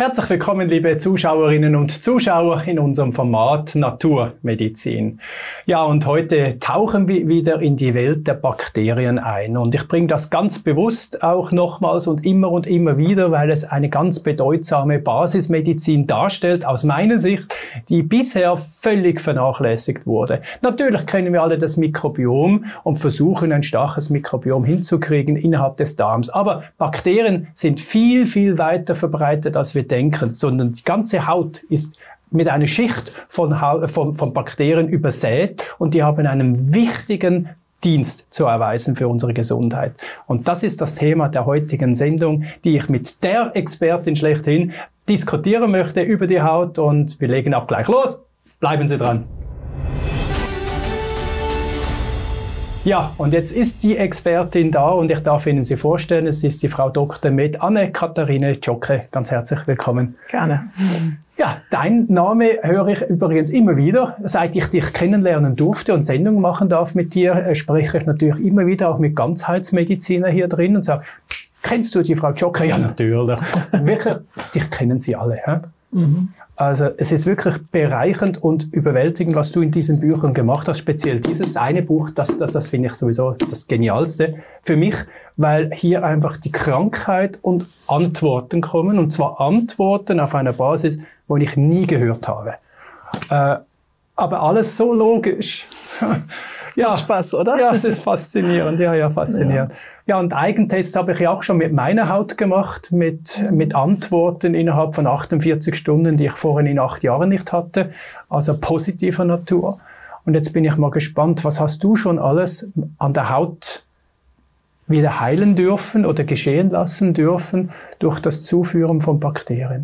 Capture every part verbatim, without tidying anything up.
Herzlich willkommen, liebe Zuschauerinnen und Zuschauer in unserem Format Naturmedizin. Ja, und heute tauchen wir wieder in die Welt der Bakterien ein. Und ich bringe das ganz bewusst auch nochmals und immer und immer wieder, weil es eine ganz bedeutsame Basismedizin darstellt, aus meiner Sicht, die bisher völlig vernachlässigt wurde. Natürlich kennen wir alle das Mikrobiom und versuchen, ein starkes Mikrobiom hinzukriegen innerhalb des Darms. Aber Bakterien sind viel, viel weiter verbreitet, als wir denken, sondern die ganze Haut ist mit einer Schicht von, von, von Bakterien übersät und die haben einen wichtigen Dienst zu erweisen für unsere Gesundheit. Und das ist das Thema der heutigen Sendung, die ich mit der Expertin schlechthin diskutieren möchte über die Haut, und wir legen auch gleich los. Bleiben Sie dran. Ja, und jetzt ist die Expertin da und ich darf Ihnen sie vorstellen. Es ist die Frau Doktor Med Anne-Katharine Czocke. Ganz herzlich willkommen. Gerne. Ja, dein Name höre ich übrigens immer wieder. Seit ich dich kennenlernen durfte und Sendungen machen darf mit dir, spreche ich natürlich immer wieder auch mit Ganzheitsmedizinern hier drin und sage, kennst du die Frau Czocke? Ja, natürlich. Wirklich, dich kennen sie alle. He? Mhm. Also es ist wirklich bereichernd und überwältigend, was du in diesen Büchern gemacht hast. Speziell dieses eine Buch, das, das, das finde ich sowieso das Genialste für mich, weil hier einfach die Krankheit und Antworten kommen. Und zwar Antworten auf einer Basis, die ich nie gehört habe. Äh, aber alles so logisch. Ja, macht Spaß, oder? Ja, es ist faszinierend. Ja, ja, faszinierend. Ja, ja, und Eigentests habe ich ja auch schon mit meiner Haut gemacht, mit, mit Antworten innerhalb von achtundvierzig Stunden, die ich vorhin in acht Jahren nicht hatte. Also positiver Natur. Und jetzt bin ich mal gespannt, was hast du schon alles an der Haut wieder heilen dürfen oder geschehen lassen dürfen durch das Zuführen von Bakterien?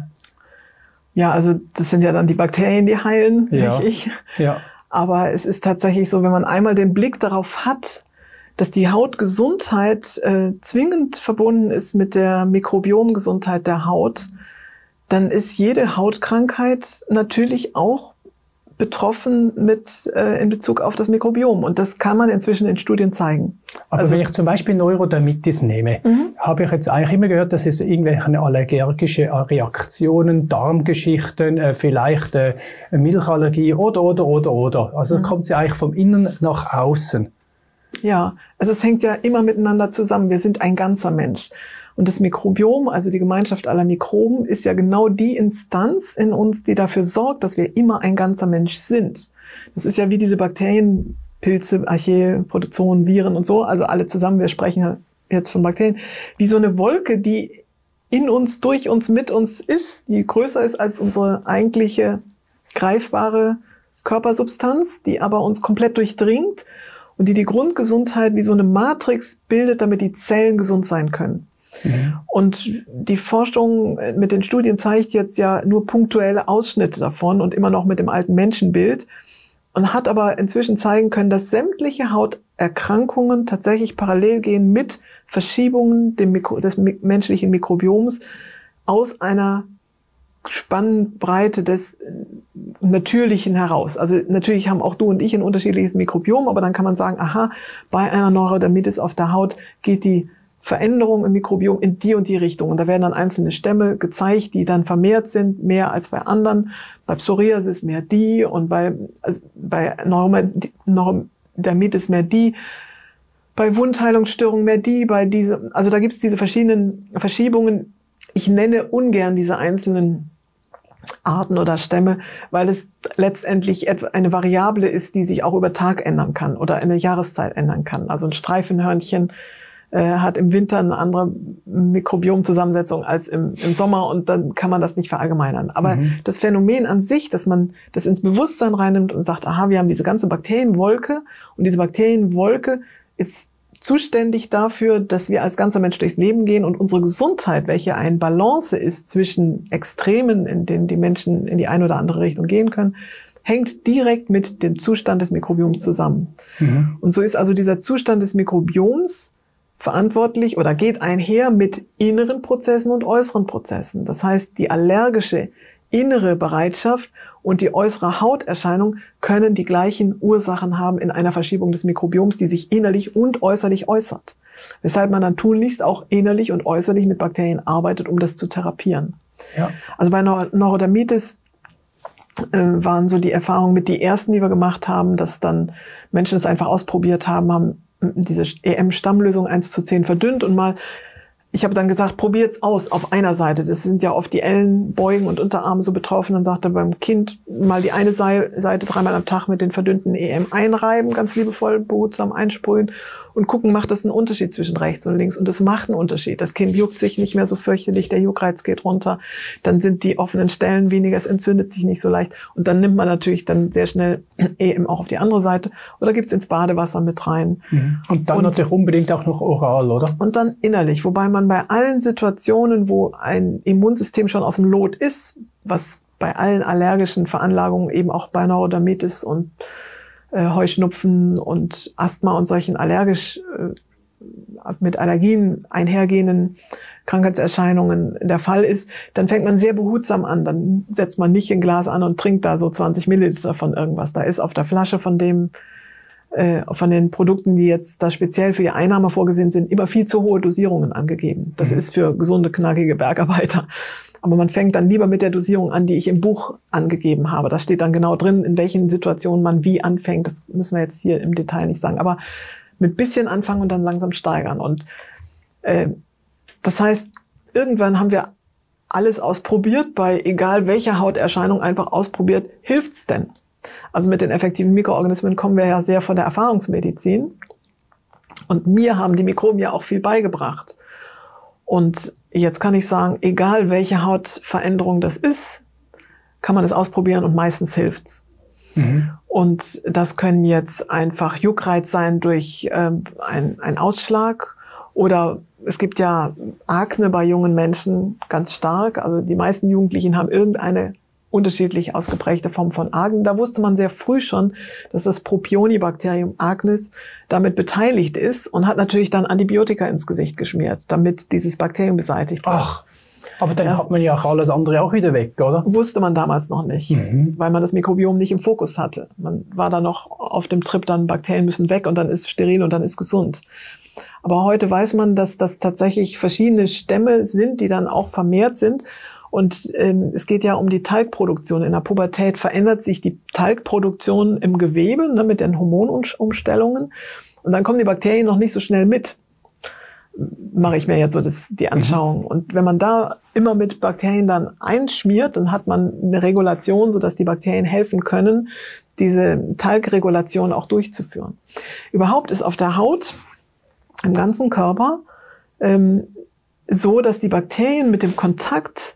Ja, also das sind ja dann die Bakterien, die heilen, ja. nicht ich. Ja. Aber es ist tatsächlich so, wenn man einmal den Blick darauf hat, dass die Hautgesundheit äh, zwingend verbunden ist mit der Mikrobiomgesundheit der Haut, dann ist jede Hautkrankheit natürlich auch betroffen mit äh, in Bezug auf das Mikrobiom. Und das kann man inzwischen in Studien zeigen. Aber also, wenn ich zum Beispiel Neurodermitis nehme, mhm. habe ich jetzt eigentlich immer gehört, dass es irgendwelche allergische Reaktionen, Darmgeschichten, äh, vielleicht äh, Milchallergie oder, oder, oder, oder. Also mhm. kommt sie eigentlich vom Innen nach außen. Ja, also es hängt ja immer miteinander zusammen. Wir sind ein ganzer Mensch. Und das Mikrobiom, also die Gemeinschaft aller Mikroben, ist ja genau die Instanz in uns, die dafür sorgt, dass wir immer ein ganzer Mensch sind. Das ist ja wie diese Bakterien, Pilze, Archaeen, Protozoen, Viren und so, also alle zusammen, wir sprechen jetzt von Bakterien, wie so eine Wolke, die in uns, durch uns, mit uns ist, die größer ist als unsere eigentliche greifbare Körpersubstanz, die aber uns komplett durchdringt und die die Grundgesundheit wie so eine Matrix bildet, damit die Zellen gesund sein können. Mhm. Und die Forschung mit den Studien zeigt jetzt ja nur punktuelle Ausschnitte davon und immer noch mit dem alten Menschenbild und hat aber inzwischen zeigen können, dass sämtliche Hauterkrankungen tatsächlich parallel gehen mit Verschiebungen dem Mikro- des mi- menschlichen Mikrobioms aus einer Spannbreite des Natürlichen heraus. Also natürlich haben auch du und ich ein unterschiedliches Mikrobiom, aber dann kann man sagen, aha, bei einer Neurodermitis auf der Haut geht die Veränderung im Mikrobiom in die und die Richtung. Und da werden dann einzelne Stämme gezeigt, die dann vermehrt sind, mehr als bei anderen. Bei Psoriasis mehr die und bei, also bei Neurodermitis mehr die. Bei Wundheilungsstörungen mehr die, bei diese, also da gibt es diese verschiedenen Verschiebungen. Ich nenne ungern diese einzelnen Arten oder Stämme, weil es letztendlich eine Variable ist, die sich auch über Tag ändern kann oder eine Jahreszeit ändern kann. Also ein Streifenhörnchen hat im Winter eine andere Mikrobiomzusammensetzung als im, im Sommer und dann kann man das nicht verallgemeinern. Aber mhm. das Phänomen an sich, dass man das ins Bewusstsein reinnimmt und sagt, aha, wir haben diese ganze Bakterienwolke und diese Bakterienwolke ist zuständig dafür, dass wir als ganzer Mensch durchs Leben gehen und unsere Gesundheit, welche eine Balance ist zwischen Extremen, in denen die Menschen in die eine oder andere Richtung gehen können, hängt direkt mit dem Zustand des Mikrobioms zusammen. Mhm. Und so ist also dieser Zustand des Mikrobioms verantwortlich oder geht einher mit inneren Prozessen und äußeren Prozessen. Das heißt, die allergische innere Bereitschaft und die äußere Hauterscheinung können die gleichen Ursachen haben in einer Verschiebung des Mikrobioms, die sich innerlich und äußerlich äußert. Weshalb man dann tunlichst auch innerlich und äußerlich mit Bakterien arbeitet, um das zu therapieren. Ja. Also bei Neurodermitis äh, waren so die Erfahrungen mit die ersten, die wir gemacht haben, dass dann Menschen es einfach ausprobiert haben, haben diese E M-Stammlösung eins zu zehn verdünnt und mal, ich habe dann gesagt, probiert's aus auf einer Seite. Das sind ja oft die Ellenbeugen und Unterarme so betroffen. Dann sagte beim Kind mal die eine Seite dreimal am Tag mit den verdünnten E M einreiben, ganz liebevoll, behutsam einsprühen und gucken, macht das einen Unterschied zwischen rechts und links. Und das macht einen Unterschied. Das Kind juckt sich nicht mehr so fürchterlich, der Juckreiz geht runter. Dann sind die offenen Stellen weniger, es entzündet sich nicht so leicht. Und dann nimmt man natürlich dann sehr schnell E M auch auf die andere Seite oder gibt's ins Badewasser mit rein. Mhm. Und dann und, natürlich unbedingt auch noch oral, oder? Und dann innerlich, wobei man bei allen Situationen, wo ein Immunsystem schon aus dem Lot ist, was bei allen allergischen Veranlagungen, eben auch bei Neurodermitis und äh, Heuschnupfen und Asthma und solchen allergisch äh, mit Allergien einhergehenden Krankheitserscheinungen der Fall ist, dann fängt man sehr behutsam an. Dann setzt man nicht ein Glas an und trinkt da so zwanzig Milliliter von irgendwas. Da ist auf der Flasche von dem von den Produkten, die jetzt da speziell für die Einnahme vorgesehen sind, immer viel zu hohe Dosierungen angegeben. Das mhm. ist für gesunde, knackige Bergarbeiter. Aber man fängt dann lieber mit der Dosierung an, die ich im Buch angegeben habe. Da steht dann genau drin, in welchen Situationen man wie anfängt. Das müssen wir jetzt hier im Detail nicht sagen. Aber mit bisschen anfangen und dann langsam steigern. Und äh, das heißt, irgendwann haben wir alles ausprobiert, bei egal welcher Hauterscheinung einfach ausprobiert, hilft's denn? Also mit den effektiven Mikroorganismen kommen wir ja sehr von der Erfahrungsmedizin. Und mir haben die Mikroben ja auch viel beigebracht. Und jetzt kann ich sagen, egal welche Hautveränderung das ist, kann man es ausprobieren und meistens hilft's. Mhm. Und das können jetzt einfach Juckreiz sein durch äh, ein, ein Ausschlag oder es gibt ja Akne bei jungen Menschen ganz stark. Also die meisten Jugendlichen haben irgendeine unterschiedlich ausgeprägte Form von Akne. Da wusste man sehr früh schon, dass das Propionibacterium acnes damit beteiligt ist und hat natürlich dann Antibiotika ins Gesicht geschmiert, damit dieses Bakterium beseitigt wird. Ach, aber dann das hat man ja auch alles andere auch wieder weg, oder? Wusste man damals noch nicht, mhm. weil man das Mikrobiom nicht im Fokus hatte. Man war da noch auf dem Trip, dann Bakterien müssen weg und dann ist steril und dann ist gesund. Aber heute weiß man, dass das tatsächlich verschiedene Stämme sind, die dann auch vermehrt sind. Und ähm, es geht ja um die Talgproduktion. In der Pubertät verändert sich die Talgproduktion im Gewebe, ne, mit den Hormonumstellungen. Und dann kommen die Bakterien noch nicht so schnell mit. Mache ich mir jetzt so das, die Anschauung. Mhm. Und wenn man da immer mit Bakterien dann einschmiert, dann hat man eine Regulation, sodass die Bakterien helfen können, diese Talgregulation auch durchzuführen. Überhaupt ist auf der Haut, im ganzen Körper, ähm, so, dass die Bakterien mit dem Kontakt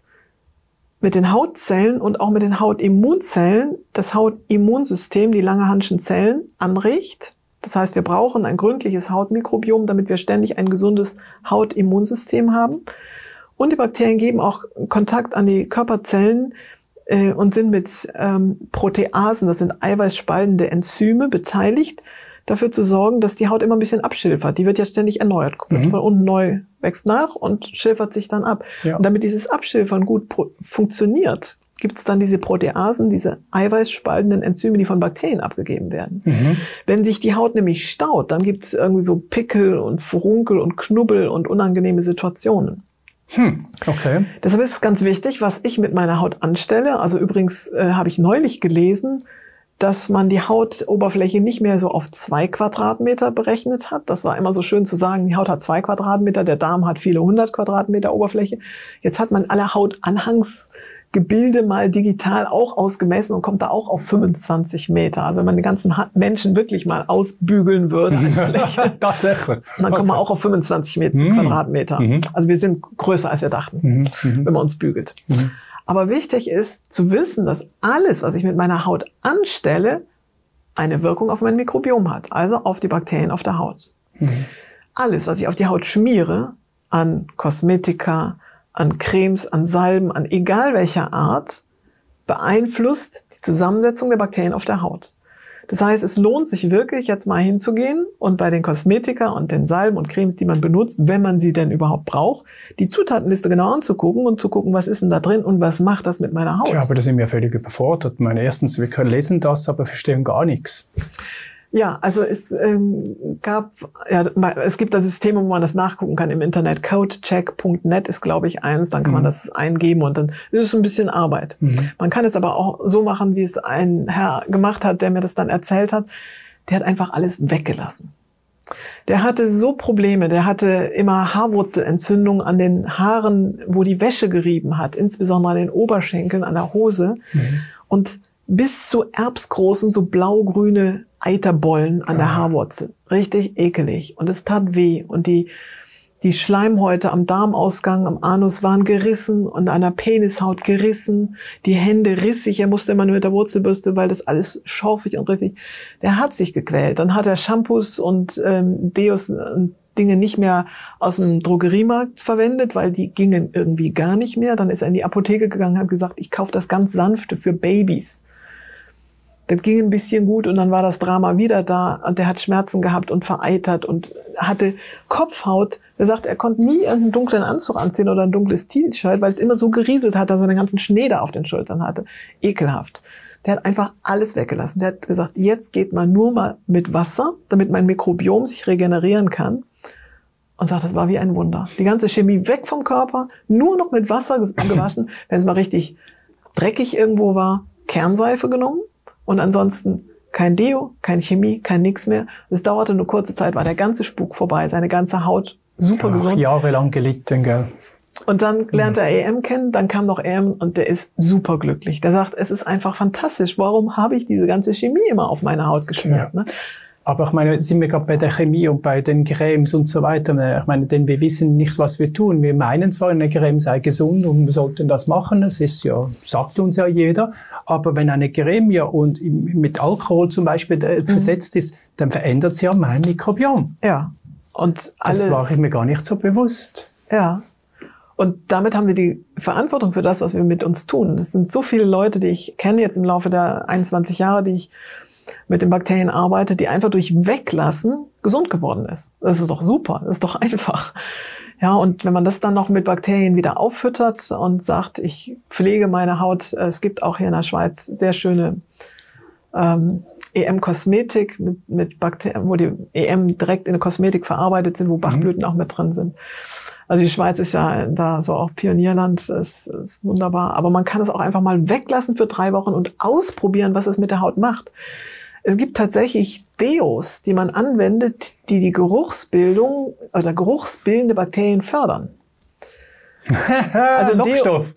mit den Hautzellen und auch mit den Hautimmunzellen das Hautimmunsystem, die Langerhanschen Zellen, anregt. Das heißt, wir brauchen ein gründliches Hautmikrobiom, damit wir ständig ein gesundes Hautimmunsystem haben. Und die Bakterien geben auch Kontakt an die Körperzellen äh, und sind mit ähm, Proteasen, das sind eiweißspaltende Enzyme, beteiligt, dafür zu sorgen, dass die Haut immer ein bisschen abschilfert. Die wird ja ständig erneuert, wird mhm. von unten neu, wächst nach und schilfert sich dann ab. Ja. Und damit dieses Abschilfern gut funktioniert, gibt es dann diese Proteasen, diese eiweißspaltenden Enzyme, die von Bakterien abgegeben werden. Mhm. Wenn sich die Haut nämlich staut, dann gibt es irgendwie so Pickel und Furunkel und Knubbel und unangenehme Situationen. Hm, okay. Deshalb ist es ganz wichtig, was ich mit meiner Haut anstelle. Also übrigens äh, habe ich neulich gelesen, dass man die Hautoberfläche nicht mehr so auf zwei Quadratmeter berechnet hat. Das war immer so schön zu sagen, die Haut hat zwei Quadratmeter, der Darm hat viele hundert Quadratmeter Oberfläche. Jetzt hat man alle Hautanhangsgebilde mal digital auch ausgemessen und kommt da auch auf fünfundzwanzig Meter. Also wenn man die ganzen Menschen wirklich mal ausbügeln würde als Fläche, tatsächlich, dann kommt okay. man auch auf fünfundzwanzig Meter, mhm. Quadratmeter. Mhm. Also wir sind größer, als wir dachten, mhm. wenn man uns bügelt. Mhm. Aber wichtig ist zu wissen, dass alles, was ich mit meiner Haut anstelle, eine Wirkung auf mein Mikrobiom hat, also auf die Bakterien auf der Haut. Mhm. Alles, was ich auf die Haut schmiere, an Kosmetika, an Cremes, an Salben, an egal welcher Art, beeinflusst die Zusammensetzung der Bakterien auf der Haut. Das heißt, es lohnt sich wirklich, jetzt mal hinzugehen und bei den Kosmetika und den Salben und Cremes, die man benutzt, wenn man sie denn überhaupt braucht, die Zutatenliste genau anzugucken und zu gucken, was ist denn da drin und was macht das mit meiner Haut. Ja, aber da sind wir völlig überfordert. Ich meine, erstens, wir können lesen das, aber verstehen gar nichts. Ja, also es ähm, gab, ja, es gibt da Systeme, wo man das nachgucken kann im Internet. codecheck punkt net ist, glaube ich, eins. Dann kann mhm. man das eingeben und dann ist es ein bisschen Arbeit. Mhm. Man kann es aber auch so machen, wie es ein Herr gemacht hat, der mir das dann erzählt hat. Der hat einfach alles weggelassen. Der hatte so Probleme, der hatte immer Haarwurzelentzündung an den Haaren, wo die Wäsche gerieben hat, insbesondere an den Oberschenkeln, an der Hose. Mhm. Und bis zu erbsgroßen, so blau-grüne Eiterbollen an der Haarwurzel. Richtig ekelig. Und es tat weh. Und die, die Schleimhäute am Darmausgang, am Anus waren gerissen und an der Penishaut gerissen. Die Hände rissig. Er musste immer nur mit der Wurzelbürste, weil das alles schorfig und richtig. Der hat sich gequält. Dann hat er Shampoos und ähm, Deos und Dinge nicht mehr aus dem Drogeriemarkt verwendet, weil die gingen irgendwie gar nicht mehr. Dann ist er in die Apotheke gegangen und hat gesagt, ich kaufe das ganz Sanfte für Babys. Das ging ein bisschen gut und dann war das Drama wieder da und der hat Schmerzen gehabt und vereitert und hatte Kopfhaut. Er sagt, er konnte nie einen dunklen Anzug anziehen oder ein dunkles T-Shirt, weil es immer so gerieselt hat, dass er den ganzen Schnee da auf den Schultern hatte. Ekelhaft. Der hat einfach alles weggelassen. Der hat gesagt, jetzt geht man nur mal mit Wasser, damit mein Mikrobiom sich regenerieren kann. Und sagt, das war wie ein Wunder. Die ganze Chemie weg vom Körper, nur noch mit Wasser gewaschen. Wenn es mal richtig dreckig irgendwo war, Kernseife genommen. Und ansonsten kein Deo, keine Chemie, kein nix mehr. Es dauerte nur kurze Zeit, war der ganze Spuk vorbei, seine ganze Haut super Ach, gesund. Jahrelang gelitten, gell? Und dann lernte er E M kennen, dann kam noch E M und der ist super glücklich. Der sagt, es ist einfach fantastisch. Warum habe ich diese ganze Chemie immer auf meine Haut geschmiert? Ja. Ne? Aber ich meine, sind wir gerade bei der Chemie und bei den Cremes und so weiter. Ich meine, denn wir wissen nicht, was wir tun. Wir meinen zwar, eine Creme sei gesund und wir sollten das machen. Das ist ja, sagt uns ja jeder. Aber wenn eine Creme ja und mit Alkohol zum Beispiel mhm. versetzt ist, dann verändert sie ja mein Mikrobiom. Ja. Und alle, das war ich mir gar nicht so bewusst. Ja. Und damit haben wir die Verantwortung für das, was wir mit uns tun. Das sind so viele Leute, die ich kenne jetzt im Laufe der einundzwanzig Jahre, die ich mit den Bakterien arbeite, die einfach durch Weglassen gesund geworden ist. Das ist doch super, das ist doch einfach. Ja, und wenn man das dann noch mit Bakterien wieder auffüttert und sagt, ich pflege meine Haut, es gibt auch hier in der Schweiz sehr schöne ähm, E M-Kosmetik mit, mit Bakterien, wo die E M direkt in eine Kosmetik verarbeitet sind, wo Bachblüten mhm. auch mit drin sind. Also die Schweiz ist ja da so auch Pionierland, das ist wunderbar. Aber man kann es auch einfach mal weglassen für drei Wochen und ausprobieren, was es mit der Haut macht. Es gibt tatsächlich Deos, die man anwendet, die die Geruchsbildung oder geruchsbildende Bakterien fördern. Also Lockstoff.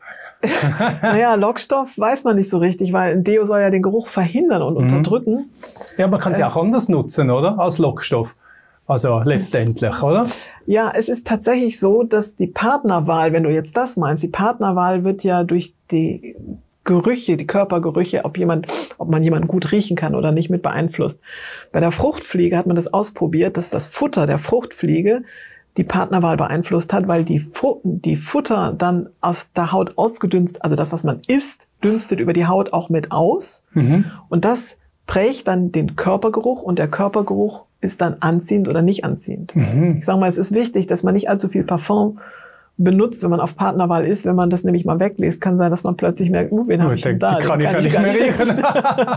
Naja, Lockstoff weiß man nicht so richtig, weil ein Deo soll ja den Geruch verhindern und mhm. unterdrücken. Ja, man kann sie äh, auch anders nutzen, oder? Als Lockstoff. Also letztendlich, oder? Ja, es ist tatsächlich so, dass die Partnerwahl, wenn du jetzt das meinst, die Partnerwahl wird ja durch die Gerüche, die Körpergerüche, ob jemand, ob man jemanden gut riechen kann oder nicht, mit beeinflusst. Bei der Fruchtfliege hat man das ausprobiert, dass das Futter der Fruchtfliege die Partnerwahl beeinflusst hat, weil die, Fu- die Futter dann aus der Haut ausgedünstet, also das, was man isst, dünstet über die Haut auch mit aus. Mhm. Und das prägt dann den Körpergeruch und der Körpergeruch ist dann anziehend oder nicht anziehend. Mhm. Ich sage mal, es ist wichtig, dass man nicht allzu viel Parfum benutzt, wenn man auf Partnerwahl ist. Wenn man das nämlich mal weglässt, kann sein, dass man plötzlich merkt, uh, wen habe ich denn da? Die kann, kann ich ja nicht mehr riechen.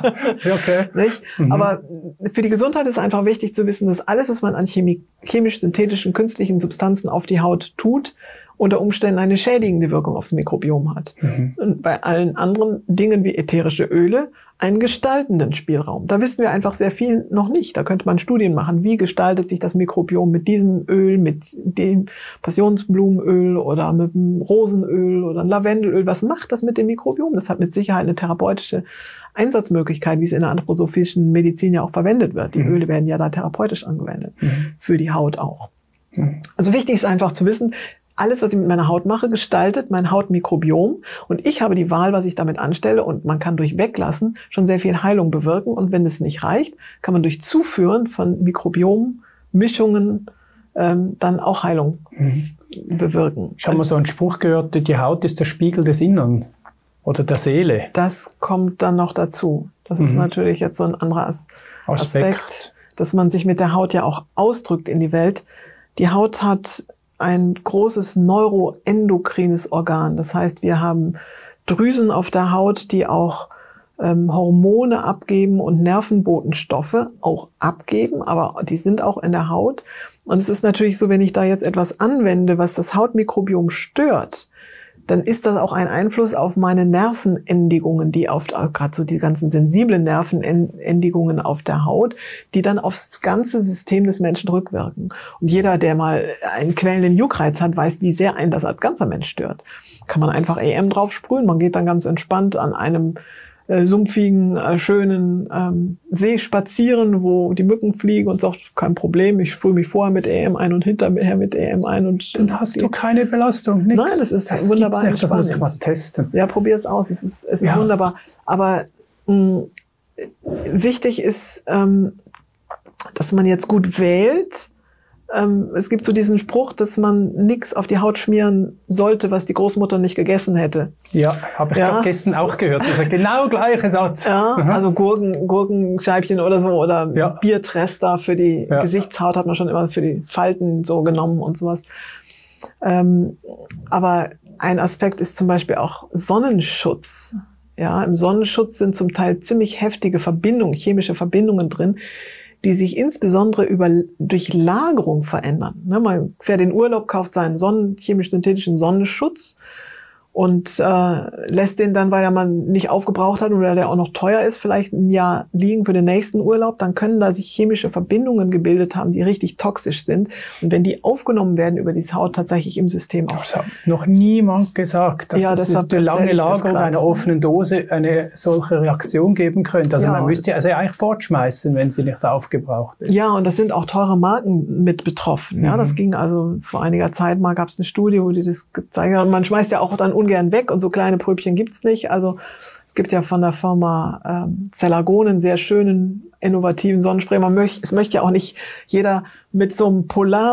Okay. Nicht? Mhm. Aber für die Gesundheit ist einfach wichtig zu wissen, dass alles, was man an Chemie, chemisch-synthetischen, künstlichen Substanzen auf die Haut tut, unter Umständen eine schädigende Wirkung aufs Mikrobiom hat. Mhm. Und bei allen anderen Dingen wie ätherische Öle einen gestaltenden Spielraum. Da wissen wir einfach sehr viel noch nicht. Da könnte man Studien machen, wie gestaltet sich das Mikrobiom mit diesem Öl, mit dem Passionsblumenöl oder mit dem Rosenöl oder Lavendelöl. Was macht das mit dem Mikrobiom? Das hat mit Sicherheit eine therapeutische Einsatzmöglichkeit, wie es in der anthroposophischen Medizin ja auch verwendet wird. Die mhm. Öle werden ja da therapeutisch angewendet, mhm. für die Haut auch. Mhm. Also wichtig ist einfach zu wissen, alles, was ich mit meiner Haut mache, gestaltet mein Hautmikrobiom. Und ich habe die Wahl, was ich damit anstelle. Und man kann durch Weglassen schon sehr viel Heilung bewirken. Und wenn es nicht reicht, kann man durch Zuführen von Mikrobiomischungen ähm, dann auch Heilung mhm. bewirken. Ich habe mal so einen Spruch gehört, die Haut ist der Spiegel des Innern oder der Seele. Das kommt dann noch dazu. Das mhm. ist natürlich jetzt so ein anderer As- Aspekt, Aspekt, dass man sich mit der Haut ja auch ausdrückt in die Welt. Die Haut hat ein großes neuroendokrines Organ. Das heißt, wir haben Drüsen auf der Haut, die auch ähm, Hormone abgeben und Nervenbotenstoffe auch abgeben, aber die sind auch in der Haut. Und es ist natürlich so, wenn ich da jetzt etwas anwende, was das Hautmikrobiom stört, dann ist das auch ein Einfluss auf meine Nervenendigungen, die auf, gerade so die ganzen sensiblen Nervenendigungen auf der Haut, die dann aufs ganze System des Menschen rückwirken. Und jeder, der mal einen quälenden Juckreiz hat, weiß, wie sehr einen das als ganzer Mensch stört. Kann man einfach E M drauf sprühen, man geht dann ganz entspannt an einem äh, sumpfigen, äh, schönen ähm, See spazieren, wo die Mücken fliegen und sagt, kein Problem, ich sprühe mich vorher mit E M ein und hinterher mit E M ein. Und dann hast du keine Belastung, nichts. Nein, das ist das wunderbar. Nicht, das muss ich mal testen. Ja, probier es aus, es ist, es ist ja. wunderbar. Aber mh, wichtig ist, ähm, dass man jetzt gut wählt. Ähm, es gibt so diesen Spruch, dass man nichts auf die Haut schmieren sollte, was die Großmutter nicht gegessen hätte. Ja, habe ich ja. gestern auch gehört. Das ist der genau gleiche Satz. Ja, mhm. Also Gurken, Gurkenscheibchen oder so oder ja. Biertrester für die ja. Gesichtshaut hat man schon immer für die Falten so genommen und sowas. Ähm, aber ein Aspekt ist zum Beispiel auch Sonnenschutz. Ja, im Sonnenschutz sind zum Teil ziemlich heftige Verbindungen, chemische Verbindungen drin, die sich insbesondere über, durch Lagerung verändern. Ne, man fährt in Urlaub, kauft seinen Sonnen, chemisch-synthetischen Sonnenschutz und äh, lässt den dann, weil er man nicht aufgebraucht hat oder der auch noch teuer ist, vielleicht ein Jahr liegen für den nächsten Urlaub. Dann können da sich chemische Verbindungen gebildet haben, die richtig toxisch sind. Und wenn die aufgenommen werden über die Haut tatsächlich im System auch. Das hat noch niemand gesagt, dass ja, es durch eine lange Lagerung einer offenen Dose eine solche Reaktion geben könnte. Also ja, man müsste also eigentlich fortschmeißen, wenn sie nicht aufgebraucht ist. Ja, und das sind auch teure Marken mit betroffen. Ja, mhm. Das ging also vor einiger Zeit mal, gab es eine Studie, wo die das gezeigt haben. Man schmeißt ja auch dann ungern weg und so kleine Pröbchen gibt's nicht. Also es gibt ja von der Firma ähm, Cellagon einen sehr schönen, innovativen Sonnenspray. Man möchte, es möchte ja auch nicht jeder mit so einem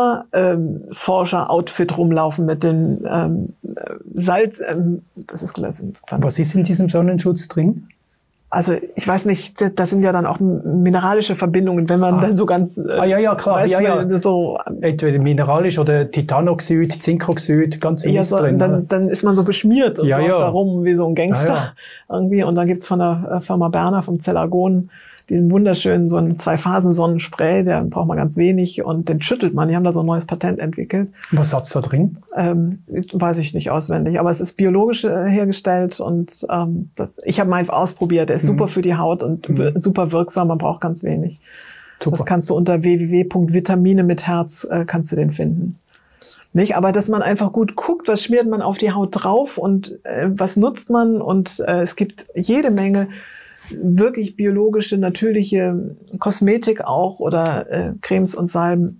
Polarforscher-Outfit ähm, rumlaufen mit den ähm, Salz. Ähm, das ist dann Was ist in diesem Sonnenschutz drin? Also ich weiß nicht, das sind ja dann auch mineralische Verbindungen, wenn man ah. dann so ganz... Äh, ah ja, ja, klar. Weißt, ja, ja. So, entweder mineralisch oder Titanoxid, Zinkoxid, ganz viel ja, ist so, drin. Dann, dann ist man so beschmiert und ja, läuft ja. da rum wie so ein Gangster ja, ja. irgendwie. Und dann gibt's von der Firma Berner, vom Cellagon, diesen wunderschönen, so einen Zwei-Phasen-Sonnenspray, der braucht man ganz wenig und den schüttelt man. Die haben da so ein neues Patent entwickelt. Was hat's da drin? Ähm, weiß ich nicht auswendig, aber es ist biologisch äh, hergestellt und ähm, das, ich habe mal einfach ausprobiert. Der ist mhm. super für die Haut und mhm. super wirksam, man braucht ganz wenig. Super. Das kannst du unter w w w punkt vitamine mit herz äh, kannst du den finden. Nicht, aber dass man einfach gut guckt, was schmiert man auf die Haut drauf und äh, was nutzt man und äh, es gibt jede Menge wirklich biologische, natürliche Kosmetik auch oder äh, Cremes und Salben,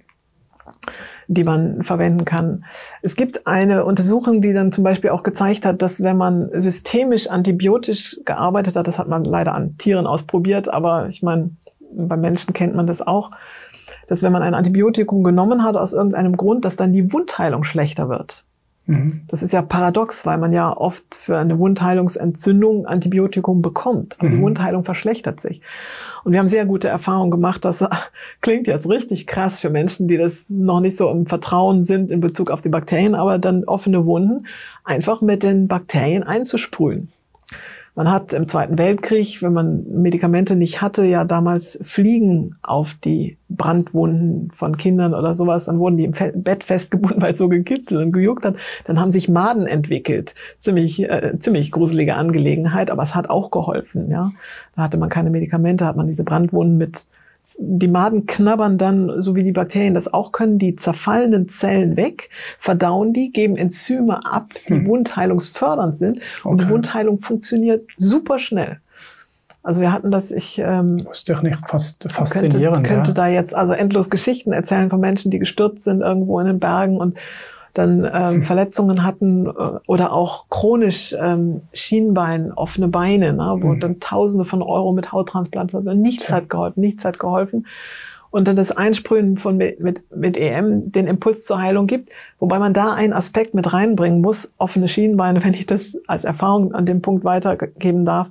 die man verwenden kann. Es gibt eine Untersuchung, die dann zum Beispiel auch gezeigt hat, dass wenn man systemisch antibiotisch gearbeitet hat, das hat man leider an Tieren ausprobiert, aber ich meine, bei Menschen kennt man das auch, dass wenn man ein Antibiotikum genommen hat aus irgendeinem Grund, dass dann die Wundheilung schlechter wird. Das ist ja paradox, weil man ja oft für eine Wundheilungsentzündung Antibiotikum bekommt. Aber mhm. die Wundheilung verschlechtert sich. Und wir haben sehr gute Erfahrungen gemacht. Das klingt jetzt richtig krass für Menschen, die das noch nicht so im Vertrauen sind in Bezug auf die Bakterien, aber dann offene Wunden einfach mit den Bakterien einzusprühen. Man hat im Zweiten Weltkrieg, wenn man Medikamente nicht hatte, ja damals Fliegen auf die Brandwunden von Kindern oder sowas. Dann wurden die im Bett festgebunden, weil es so gekitzelt und gejuckt hat. Dann haben sich Maden entwickelt. Ziemlich, äh, ziemlich gruselige Angelegenheit, aber es hat auch geholfen. Ja, da hatte man keine Medikamente, hat man diese Brandwunden mit. Die Maden knabbern dann, so wie die Bakterien das auch können, die zerfallenden Zellen weg, verdauen die, geben Enzyme ab, die hm. wundheilungsfördernd sind. Und okay. die Wundheilung funktioniert super schnell. Also wir hatten das, ich ähm, muss doch nicht fast faszinierend. Könnte, könnte ja. da jetzt also endlos Geschichten erzählen von Menschen, die gestürzt sind irgendwo in den Bergen und dann ähm, hm. Verletzungen hatten äh, oder auch chronisch ähm, Schienbein, offene Beine, ne, wo hm. dann Tausende von Euro mit Hauttransplantation, nichts ja. hat geholfen, nichts hat geholfen. Und dann das Einsprühen von mit, mit, mit E M den Impuls zur Heilung gibt, wobei man da einen Aspekt mit reinbringen muss, offene Schienbeine, wenn ich das als Erfahrung an dem Punkt weitergeben darf,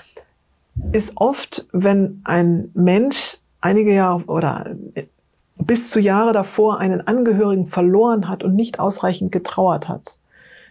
ist oft, wenn ein Mensch einige Jahre oder bis zu Jahre davor einen Angehörigen verloren hat und nicht ausreichend getrauert hat,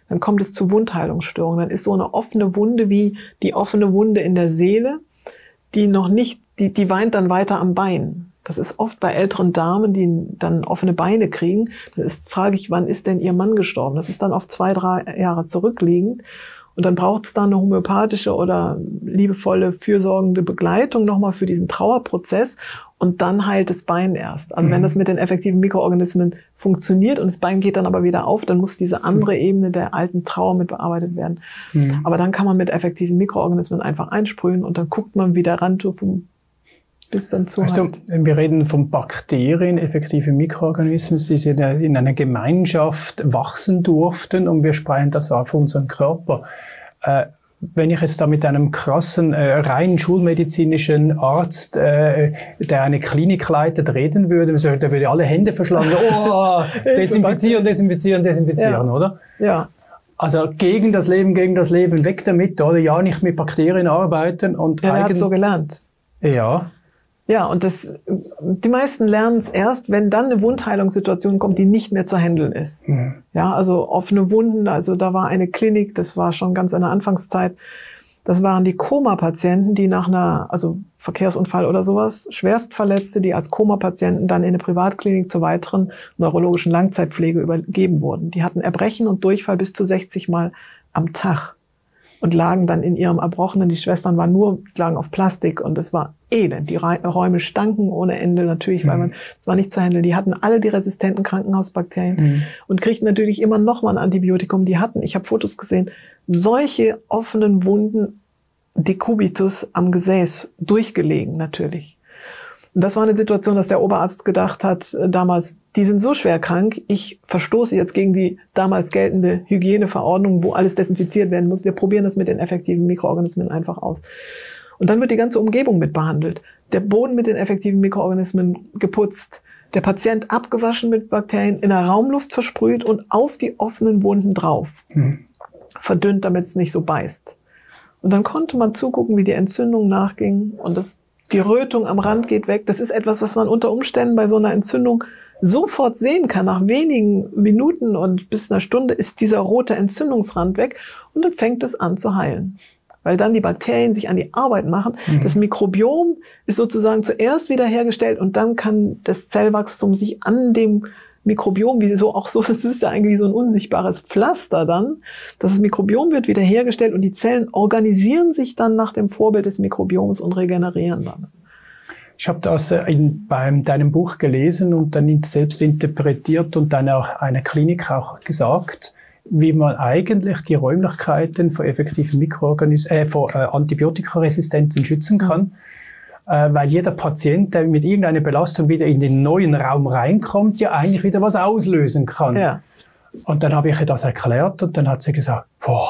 dann kommt es zu Wundheilungsstörungen. Dann ist so eine offene Wunde wie die offene Wunde in der Seele, die noch nicht, die, die weint dann weiter am Bein. Das ist oft bei älteren Damen, die dann offene Beine kriegen. Dann ist, frage ich, wann ist denn ihr Mann gestorben? Das ist dann oft zwei, drei Jahre zurückliegend. Und dann braucht es da eine homöopathische oder liebevolle, fürsorgende Begleitung nochmal für diesen Trauerprozess. Und dann heilt das Bein erst. Also mhm. wenn das mit den effektiven Mikroorganismen funktioniert und das Bein geht dann aber wieder auf, dann muss diese andere Ebene der alten Trauer mit bearbeitet werden. Mhm. Aber dann kann man mit effektiven Mikroorganismen einfach einsprühen und dann guckt man, wie der Rand vom bis dann zu weißt du, wir reden von Bakterien, effektive Mikroorganismen, die in einer Gemeinschaft wachsen durften und wir sprechen das auf unseren Körper. Äh, wenn ich jetzt da mit einem krassen, äh, rein schulmedizinischen Arzt, äh, der eine Klinik leitet, reden würde, der würde alle Hände verschlagen, oh, desinfizieren, desinfizieren, desinfizieren, ja. oder? Ja. Also gegen das Leben, gegen das Leben, weg damit, oder? Ja, nicht mit Bakterien arbeiten und ja, er hat so gelernt. Ja. Ja, und das, die meisten lernen es erst, wenn dann eine Wundheilungssituation kommt, die nicht mehr zu handeln ist. Mhm. Ja, also offene Wunden, also da war eine Klinik, das war schon ganz in der Anfangszeit, das waren die Koma-Patienten, die nach einer, also Verkehrsunfall oder sowas, Schwerstverletzte, die als Koma-Patienten dann in eine Privatklinik zur weiteren neurologischen Langzeitpflege übergeben wurden. Die hatten Erbrechen und Durchfall bis zu sechzig Mal am Tag. Und lagen dann in ihrem Erbrochenen, die Schwestern waren nur, lagen auf Plastik und es war elend. Die Räume stanken ohne Ende natürlich, mhm. weil man, es war nicht zu handeln. Die hatten alle die resistenten Krankenhausbakterien mhm. und kriegten natürlich immer noch mal ein Antibiotikum. Die hatten, ich habe Fotos gesehen, solche offenen Wunden, Dekubitus am Gesäß, durchgelegen natürlich. Und das war eine Situation, dass der Oberarzt gedacht hat, äh, damals, die sind so schwer krank, ich verstoße jetzt gegen die damals geltende Hygieneverordnung, wo alles desinfiziert werden muss. Wir probieren das mit den effektiven Mikroorganismen einfach aus. Und dann wird die ganze Umgebung mit behandelt. Der Boden mit den effektiven Mikroorganismen geputzt, der Patient abgewaschen mit Bakterien, in der Raumluft versprüht und auf die offenen Wunden drauf. Mhm. Verdünnt, damit es nicht so beißt. Und dann konnte man zugucken, wie die Entzündung nachging und das die Rötung am Rand geht weg. Das ist etwas, was man unter Umständen bei so einer Entzündung sofort sehen kann. Nach wenigen Minuten und bis einer Stunde ist dieser rote Entzündungsrand weg und dann fängt es an zu heilen. Weil dann die Bakterien sich an die Arbeit machen. Mhm. Das Mikrobiom ist sozusagen zuerst wiederhergestellt und dann kann das Zellwachstum sich an dem Mikrobiom, wie so auch so, das ist ja eigentlich so ein unsichtbares Pflaster dann. Das Mikrobiom wird wiederhergestellt und die Zellen organisieren sich dann nach dem Vorbild des Mikrobioms und regenerieren dann. Ich habe das in beim deinem Buch gelesen und dann selbst interpretiert und dann auch einer Klinik auch gesagt, wie man eigentlich die Räumlichkeiten vor effektiven Mikroorganismen, äh, vor äh, Antibiotikaresistenzen schützen kann. Mhm. Weil jeder Patient, der mit irgendeiner Belastung wieder in den neuen Raum reinkommt, ja eigentlich wieder was auslösen kann. Ja. Und dann habe ich ihr das erklärt und dann hat sie gesagt, boah,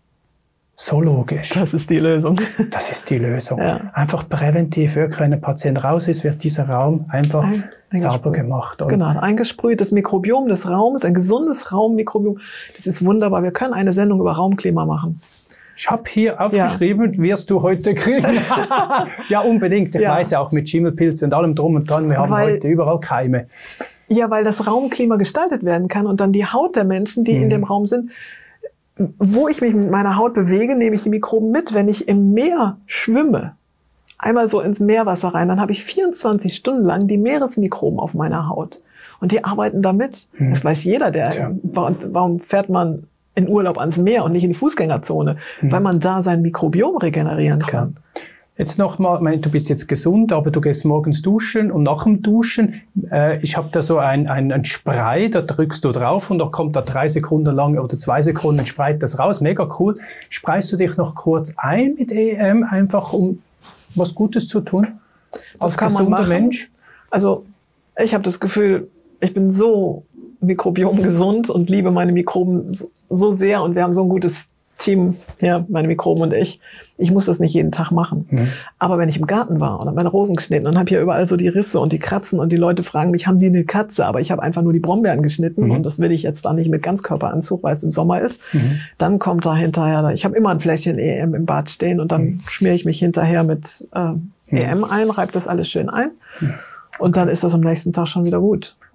so logisch. Das ist die Lösung. Das ist die Lösung. Ja. Einfach präventiv, wirklich, wenn ein Patient raus ist, wird dieser Raum einfach ein, sauber gemacht. Oder? Genau, eingesprüht. Das Mikrobiom des Raums, ein gesundes Raummikrobiom, das ist wunderbar. Wir können eine Sendung über Raumklima machen. Ich habe hier aufgeschrieben, ja. wirst du heute kriegen. Ja, unbedingt. Ich ja. weiß ja auch mit Schimmelpilze und allem drum und dran, wir haben weil, heute überall Keime. Ja, weil das Raumklima gestaltet werden kann und dann die Haut der Menschen, die mhm. in dem Raum sind, wo ich mich mit meiner Haut bewege, nehme ich die Mikroben mit. Wenn ich im Meer schwimme, einmal so ins Meerwasser rein, dann habe ich vierundzwanzig Stunden lang die Meeresmikroben auf meiner Haut. Und die arbeiten da mit. Mhm. Das weiß jeder, der, ja. warum fährt man in Urlaub ans Meer und nicht in die Fußgängerzone, mhm. weil man da sein Mikrobiom regenerieren Klar. kann. Jetzt nochmal, du bist jetzt gesund, aber du gehst morgens duschen und nach dem Duschen, äh, ich habe da so ein, ein, ein Spray, da drückst du drauf und da kommt da drei Sekunden lang oder zwei Sekunden spreit das raus, mega cool. Spreist du dich noch kurz ein mit E M, einfach um was Gutes zu tun? Als das kann gesunder man machen. Mensch? Also ich habe das Gefühl, ich bin so mikrobiomgesund und liebe meine Mikroben so sehr und wir haben so ein gutes Team, ja, meine Mikroben und ich. Ich muss das nicht jeden Tag machen. Mhm. Aber wenn ich im Garten war und habe meine Rosen geschnitten und habe hier überall so die Risse und die Kratzen und die Leute fragen mich, haben Sie eine Katze? Aber ich habe einfach nur die Brombeeren geschnitten mhm. und das will ich jetzt da nicht mit Ganzkörperanzug, weil es im Sommer ist. Mhm. Dann kommt da hinterher, ich habe immer ein Fläschchen E M im Bad stehen und dann mhm. schmiere ich mich hinterher mit äh, E M ein, reibe das alles schön ein. Mhm. Und dann ist das am nächsten Tag schon wieder gut.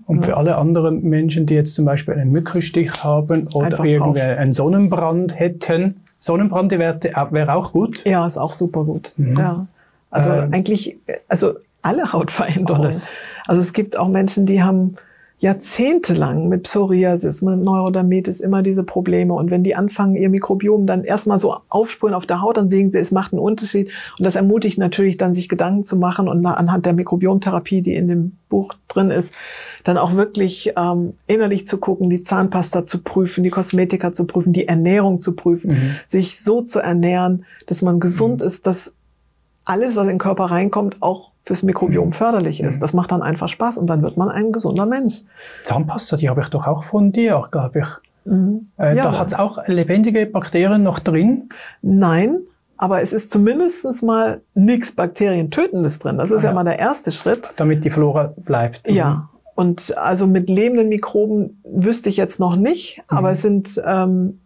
Und ja. für alle anderen Menschen, die jetzt zum Beispiel einen Mückenstich haben oder Einfach irgendwie drauf. einen Sonnenbrand hätten, Sonnenbrand wäre auch gut? Ja, ist auch super gut. Mhm. Ja. Also Ähm, eigentlich, also alle Hautveränderungen. Alles. Also es gibt auch Menschen, die haben jahrzehntelang mit Psoriasis, mit Neurodermitis immer diese Probleme. Und wenn die anfangen, ihr Mikrobiom dann erstmal so aufsprühen auf der Haut, dann sehen sie, es macht einen Unterschied. Und das ermutigt natürlich dann, sich Gedanken zu machen und anhand der Mikrobiomtherapie, die in dem Buch drin ist, dann auch wirklich ähm, innerlich zu gucken, die Zahnpasta zu prüfen, die Kosmetika zu prüfen, die Ernährung zu prüfen, Mhm. sich so zu ernähren, dass man gesund mhm. ist, dass alles, was in den Körper reinkommt, auch fürs Mikrobiom förderlich ist. Das macht dann einfach Spaß und dann wird man ein gesunder Mensch. Zahnpasta, die habe ich doch auch von dir, glaube ich. Mhm. Äh, Ja. Da hat es auch lebendige Bakterien noch drin. Nein, aber es ist zumindest mal nichts Bakterientötendes drin. Das ist Ah, ja ja. mal der erste Schritt. Damit die Flora bleibt. Ja, und also mit lebenden Mikroben wüsste ich jetzt noch nicht, Mhm. aber es sind ähm,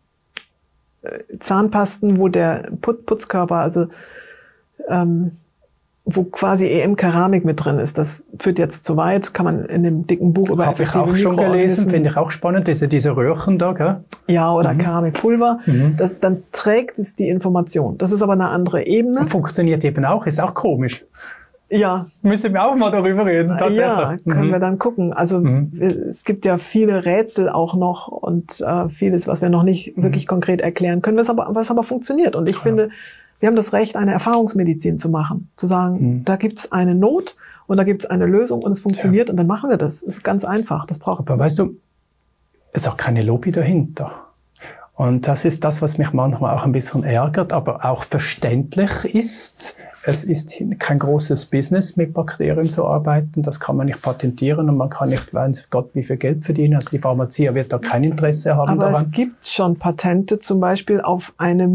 Zahnpasten, wo der Put Putzkörper, also ähm, wo quasi E M-Keramik mit drin ist. Das führt jetzt zu weit, kann man in dem dicken Buch über Habe ich effektive auch schon gelesen, Mikroorganismen- finde ich auch spannend, diese, diese Röhrchen da, gell? Ja, oder Mhm. Keramikpulver. Mhm. Das, dann trägt es die Information. Das ist aber eine andere Ebene. Und funktioniert eben auch, ist auch komisch. Ja, Müssen wir auch mal darüber reden, tatsächlich. ja, können Mhm. wir dann gucken. Also Mhm. wir- es gibt ja viele Rätsel auch noch und äh, vieles, was wir noch nicht Mhm. wirklich konkret erklären können, was aber, was aber funktioniert. Und ich finde, wir haben das Recht, eine Erfahrungsmedizin zu machen. Zu sagen, Mhm. da gibt's eine Not und da gibt's eine Lösung und es funktioniert und dann machen wir das. Es ist ganz einfach. Das braucht Aber weißt du, es ist auch keine Lobby dahinter. Und das ist das, was mich manchmal auch ein bisschen ärgert, aber auch verständlich ist. Es ist kein großes Business, mit Bakterien zu arbeiten. Das kann man nicht patentieren und man kann nicht, weiß Gott, wie viel Geld verdienen. Also die Pharmazie wird da kein Interesse haben Aber daran. es gibt schon Patente zum Beispiel auf eine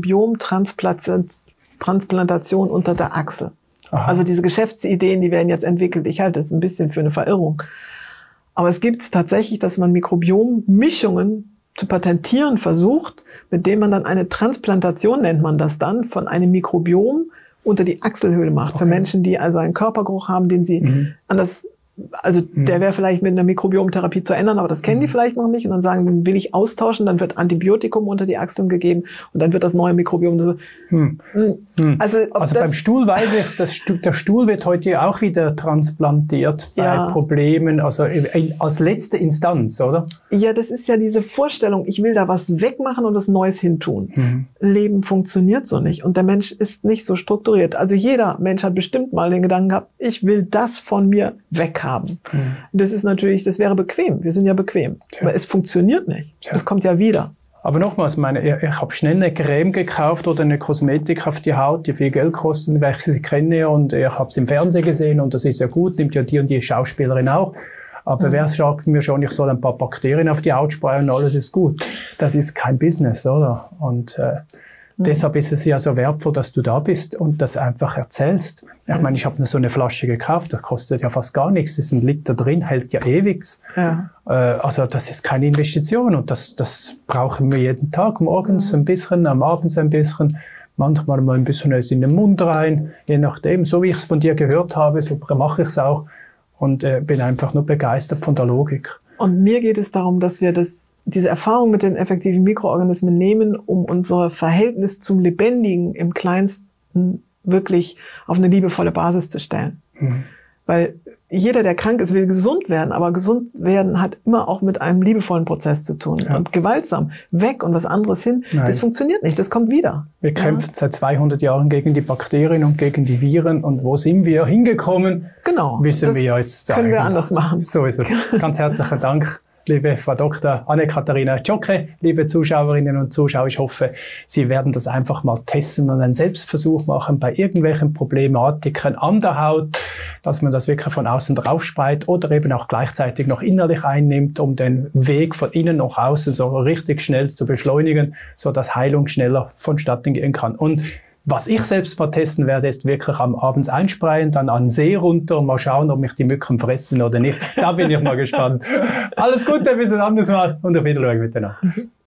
Mikrobiom-Transplantation unter der Achsel. Aha. Also diese Geschäftsideen, die werden jetzt entwickelt. Ich halte es ein bisschen für eine Verirrung. Aber es gibt es tatsächlich, dass man Mikrobiom-Mischungen zu patentieren versucht, mit denen man dann eine Transplantation, nennt man das dann, von einem Mikrobiom unter die Achselhöhle macht. Okay. Für Menschen, die also einen Körpergeruch haben, den sie Mhm. anders, also Mhm. der wäre vielleicht mit einer Mikrobiomtherapie zu ändern, aber das kennen die vielleicht noch nicht und dann sagen, den will ich austauschen, dann wird Antibiotikum unter die Achseln gegeben und dann wird das neue Mikrobiom so. Hm. Hm. Hm. Also, ob Also das, beim Stuhl weiß ich, das Stu der Stuhl wird heute ja auch wieder transplantiert bei Ja. Problemen, also in, als letzte Instanz, oder? ja, das ist ja diese Vorstellung, ich will da was wegmachen und was Neues hintun. Mhm. Leben funktioniert so nicht und der Mensch ist nicht so strukturiert. Also jeder Mensch hat bestimmt mal den Gedanken gehabt, ich will das von mir weghaben. Mhm. Das ist natürlich, das wäre bequem. Wir sind ja bequem. Tja. Aber es funktioniert nicht. Tja. Es kommt ja wieder. Aber nochmals, meine, ich, ich habe schnell eine Creme gekauft oder eine Kosmetik auf die Haut, die viel Geld kostet, weil ich sie kenne und ich habe es im Fernsehen gesehen und das ist ja gut, nimmt ja die und die Schauspielerin auch. Aber Mhm. wer sagt mir schon, ich soll ein paar Bakterien auf die Haut sprayen und alles ist gut? Das ist kein Business, oder? Und äh, Mhm. deshalb ist es ja so wertvoll, dass du da bist und das einfach erzählst. Ich meine, ich habe nur so eine Flasche gekauft, das kostet ja fast gar nichts, es ist ein Liter drin, hält ja ewig. Ja. Äh, also das ist keine Investition und das, das brauchen wir jeden Tag, morgens ein bisschen, am Abend ein bisschen, manchmal mal ein bisschen in den Mund rein, je nachdem. So wie ich es von dir gehört habe, so mache ich es auch und äh, bin einfach nur begeistert von der Logik. Und mir geht es darum, dass wir das, diese Erfahrung mit den effektiven Mikroorganismen nehmen, um unser Verhältnis zum Lebendigen im Kleinsten wirklich auf eine liebevolle Basis zu stellen. Mhm. Weil jeder, der krank ist, will gesund werden, aber gesund werden hat immer auch mit einem liebevollen Prozess zu tun. Ja. Und gewaltsam, weg und was anderes hin, Nein. das funktioniert nicht, das kommt wieder. Wir kämpfen seit zweihundert Jahren gegen die Bakterien und gegen die Viren und wo sind wir hingekommen? Genau. Wissen das wir ja jetzt. können wir eigentlich. anders machen. So ist es. Ganz herzlichen Dank, liebe Frau Doktor Anne-Katharina Czocke, liebe Zuschauerinnen und Zuschauer. Ich hoffe, Sie werden das einfach mal testen und einen Selbstversuch machen bei irgendwelchen Problematiken an der Haut, dass man das wirklich von außen drauf speit oder eben auch gleichzeitig noch innerlich einnimmt, um den Weg von innen nach außen so richtig schnell zu beschleunigen, so dass Heilung schneller vonstatten gehen kann. Und was ich selbst mal testen werde, ist wirklich am Abends einsprayen, dann an den See runter und mal schauen, ob mich die Mücken fressen oder nicht. Da bin ich mal gespannt. Alles Gute, bis ein anderes Mal und auf Wiedersehen miteinander.